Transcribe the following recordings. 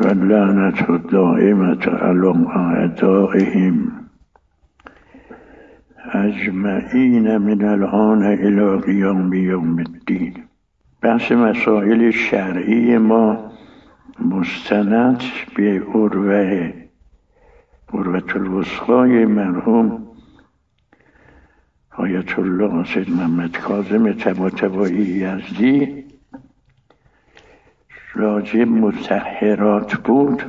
واللعنة الدائمة على أعدائهم اجمعین من الان الی قیام یوم الدین. بحث مسائل شرعی ما مستند به عروة الوثقی مرحوم آیت الله سید محمد کاظم طباطبایی یزدی راجع مطهرات بود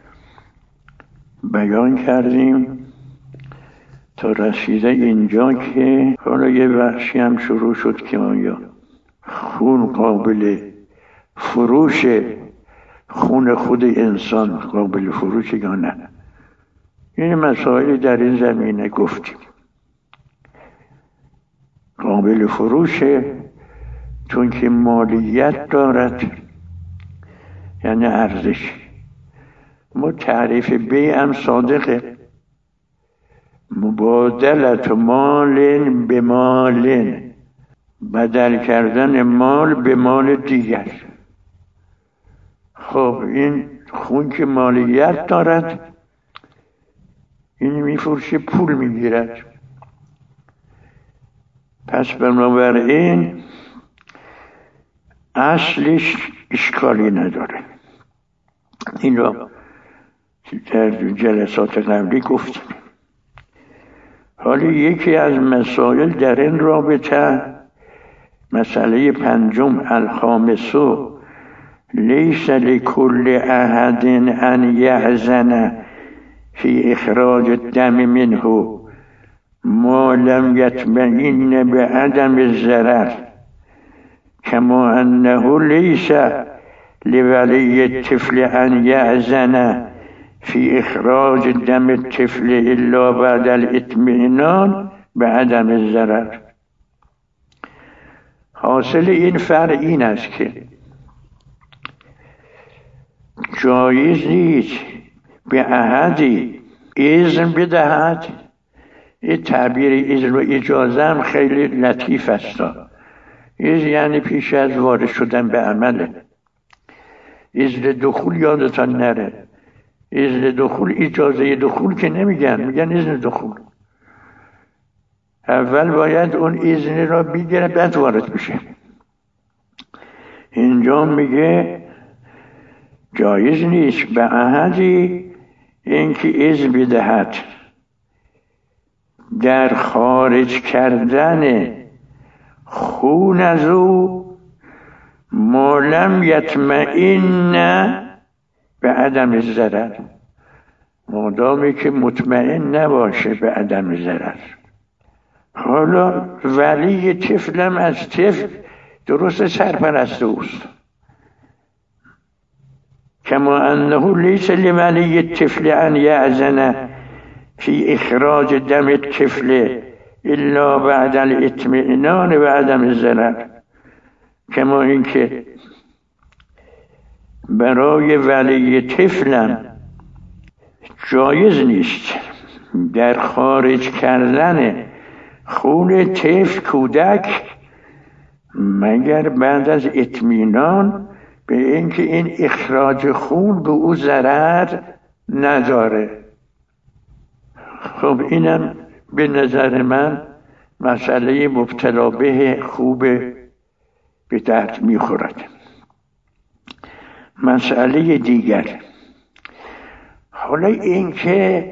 بیان کردیم تا رسیده اینجا که حالا یه بحثی هم شروع شد که آیا خون قابل فروش، خون خود انسان قابل فروش یا نه. این مسائل در این زمینه گفتیم. قابل فروشه چون که مالیت دارد، یعنی ارزش. ما تعریف بیع هم صادقه، مبادلت مال به مال، بدل کردن مال به مال دیگر. خب این خون که مالیت دارد، این میفروشه پول میگیرد. پس بنابراین اصلش اشکالی نداره. این را در جلسات قبلی گفتیم. حالا یکی از مسائل در این رابطه، مسئله پنجم، الخامسو لیس لکل احد ان یأذن فی اخراج الدم منه ما لم یطمئن بعدم الضرر کما انه لیس لولی الطفل ان یأذن فی اخراج دم الطفل الا بعد الاطمئنان بعدم الضرر. حاصل این فرع این است که جایز نیست به احدی اذن بدهد. این تعبیر اذن و اجازه هم خیلی لطیف است. اذن یعنی پیش از وارد شدن به عمله. اذن دخول یادتان نره. اذن دخول اجازه دخول که نمیگن، میگن اذن دخول. اول باید اون اذن را بگیره بعد وارد بشه. اینجا میگه جایز نیست به احدی اینکه اذن بدهد در خارج کردن خون از او ما لم یطمئن به عدم ضرر، مادامی که مطمئن نباشه به عدم ضرر. حالا ولی طفلم از طفل درست سرپرست اوست، کما انه لیس لولی الطفل ان یأذن فی اخراج دم الطفل الا بعد الاطمئنان و عدم الضرر. کما اینکه برای ولی طفلم جایز نیست در خارج کردن خون طفل کودک مگر بعد از اطمینان به اینکه این اخراج خون به او ضرر نداره. خب اینم به نظر من مسئله مبتلا به خوب به درد میخورد. مسئله دیگر، حالا اینکه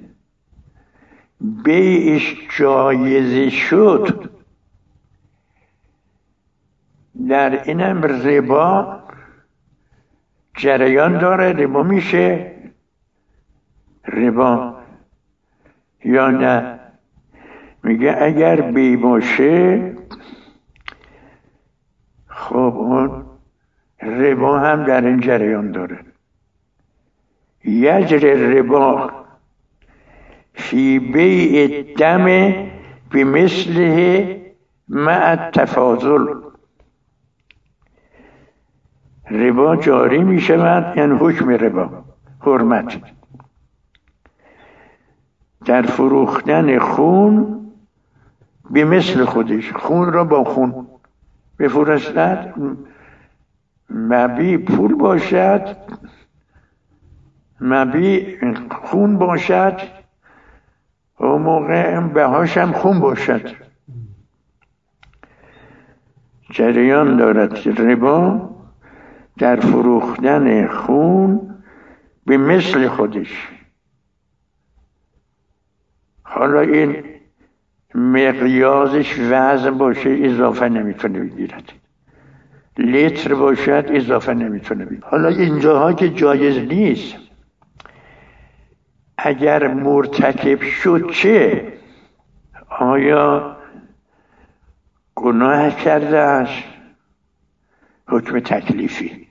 بیعش جایز شد، در اینم ربا جریان داره. ربا میشه ربا یا نه؟ میگه اگر بی باشه خب اون ربا هم در این جریان داره. یجر ربا فی بیع الدم بمثله مع التفاضل. ربا جاری می شود، یعنی حکم ربا، حرمت، در فروختن خون به مثل خودش. خون را با خون بفروشد، مبیع پول باشد مبی خون باشد و موقع بهاش هم خون باشد. جریان دارد ربا در فروختن خون به مثل خودش. حالا این مقیاسش وزن باشه اضافه نمیتونه بگیرد، لیتر باشد اضافه نمیتونه بگیرد. حالا اینجاها که جایز نیست، اگر مرتکب شد چه؟ آیا گناه کرده است؟ حکم تکلیفی.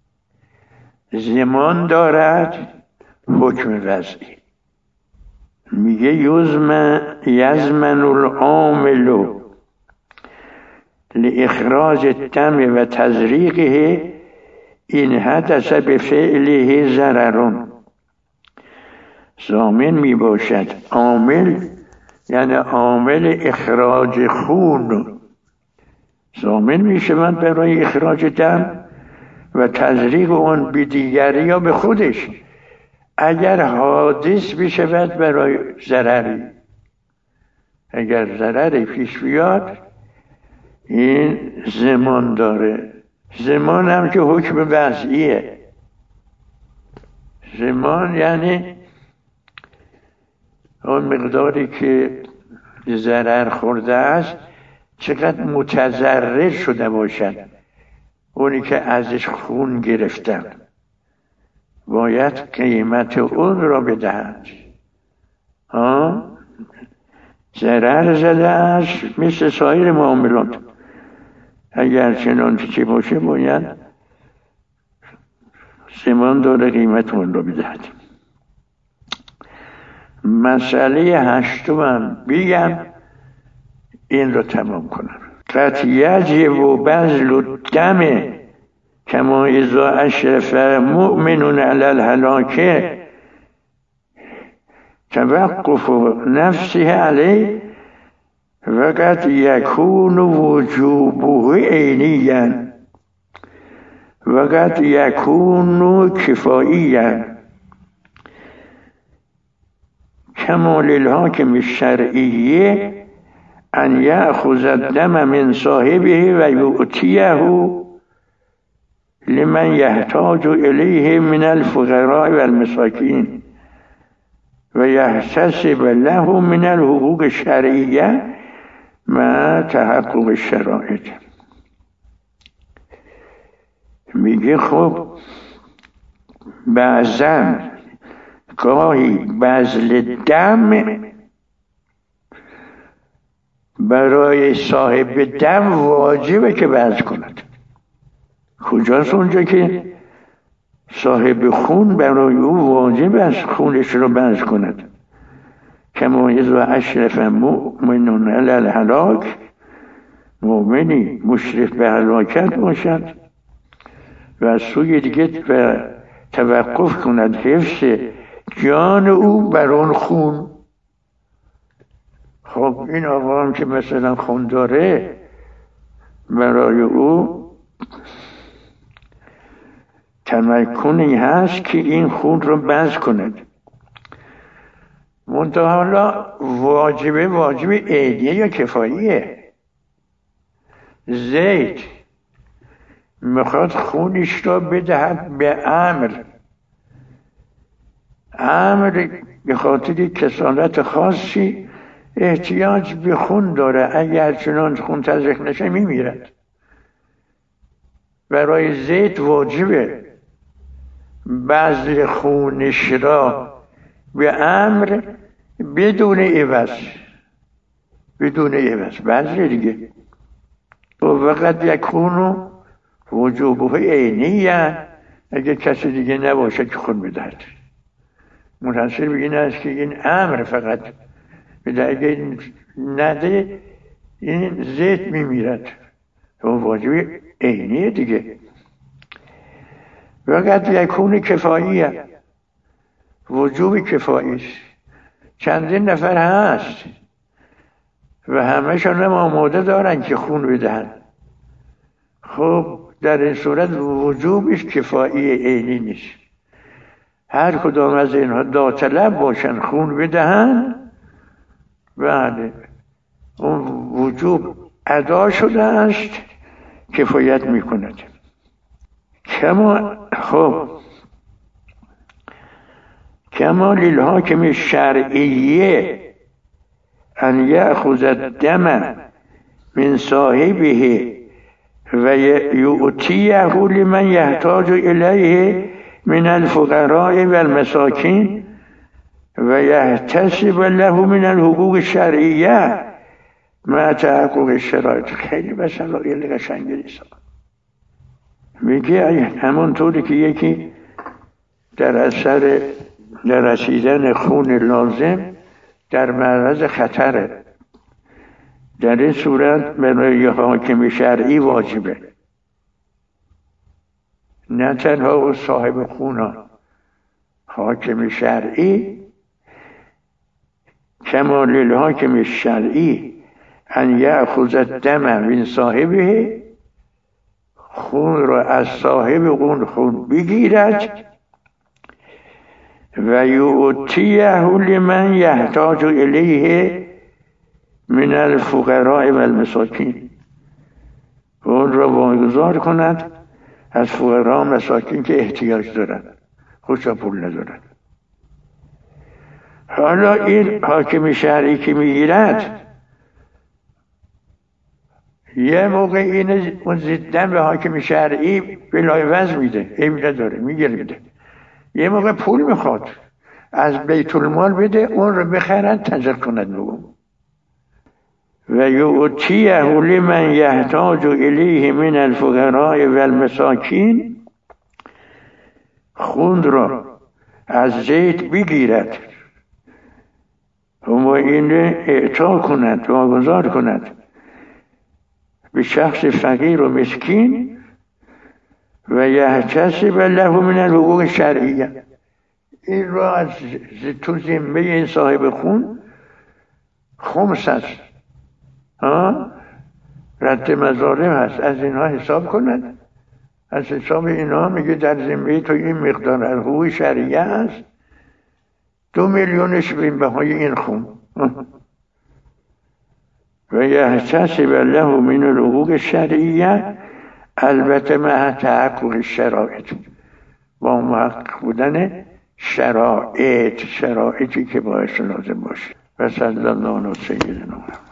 زمان دارد، حکم وضعی. میگه یزمن العامل لاخراج الدم و تزریقه این حدث به فعله ضرر. ضامن می باشد. عامل یعنی عامل اخراج خون، ضامن می شود برای اخراج دم و تزریق اون به دیگری یا به خودش اگر حادث بشود برای ضرری. اگر ضرری پیش بیاد این زمان داره. زمان هم که حکم وضعیه. زمان یعنی اون مقداری که ضرر خورده است چقدر متضرر شده باشد اونی که ازش خون گرفتن، باید قیمت اون را بدهد. ضرر زده است مثل سایر معاملات، اگر چنانچه که باشه باید زمان داره قیمت اون را بدهد. مسئله 8 بگم این رو تمام کنم. قد یجب بذل الدم کما اذا اشرف مؤمن علی الهلاک توقف نفسه علیه و قد یکون وجوبه عینیا و قد یکون کفاییا کما للحاکم الشرعی ان یأخذ الدم من صاحبه و یؤتیه لمن یحتاج الیه من الفقراء والمساکین و یحتسب له من الحقوق الشرعیه مع تحقق الشرایط. میگه خب بعضا گاهی بذل دم برای صاحب دم واجبه که بذل کند. کجاست اونجا که صاحب خون برای او واجب است خونش رو بذل کند؟ کما اذا اشرف مؤمن علی الهلاک، مؤمنی مشرف به هلاکت باشد و از سوی دیگه توقف کند حفظ جان او بر اون خون. خب این آقا هم که مثلا خون داره، برای او تمکنی هست که این خون رو بذل کند. منتها حالا واجب عینیه یا کفاییه. زید میخواد خونش را بدهد به امر به خاطر کسالت خاصی احتیاج به خون داره، اگر چنان خون تزریق نشه میمیرد. برای زید واجبه بذل خونش را به امر بدون عوض بذل دیگه. و وقت یکونو وجوبه عینیه، اگه کسی دیگه نباشه که خون بدهد. منحصر به این است که این امر فقط بده، اگه نده این زید میمیرد. و واجب عینیه دیگه. وقت یکون کفاییه، وجوب کفاییش. چندین نفر هست و همه‌شون هم آماده دارن که خون بدهن. خب در این صورت وجوبش کفایی عینی نیست. هر کدام از اینها داوطلب باشن خون بدهن، بله اون وجوب ادا شده است، کفایت میکند. کما للحاکم الشرعیه ان یأخذ الدم من صاحبه و یؤتیه لمن یحتاج الیه من الفقراء والمساکین و یحتسب له من الحقوق الشرعیه مع تحقق الشرایط. خیلی مسائل قشنگی نیست. میگه همونطوری که یکی در اثر رسیدن خون لازم در معرض خطره، در این صورت برای حاکم شرعی واجبه، نه تنها صاحب خون، حاکم شرعی. کما للحاکم الشرعی ان یأخذ الدم من صاحبه، خون را از صاحب خون بگیرد و یؤتیه لمن یحتاج الیه من الفقراء والمساکین، اون را واگذار کند از فقرا و مساکین که احتیاج دارند، خودشان پول ندارند. حالا این حاکم شرعی که میگیرد یه موقع این اون زدن به حاکم شرعی بلایوز میده، عیب نداره، میگیره. یه موقع پول میخواد از بیت المال بده، اون رو بخرن تنظر کند بگم. و یؤتیه لمن یحتاج الیه من الفقراء والمساکین، خون را از زید بگیرد و این اعطا کند، واگذار کند به شخص فقیر و مسکین و یحتسب له من الحقوق الشرعیه، این را از تو ذمه این صاحب خون خمس است، رد مظالم هست، از اینها حساب کند. از حساب اینها میگه در ذمه تو این مقدار از حقوق شرعیه است، 2 میلیونش به بهای این خون. و یحتسب له من الحقوق الشرعیه، البته مع تحقق الشرایط، با محقق بودن شرایطی که باعث لازم باشه. و صلی الله علی سیدنا محمد.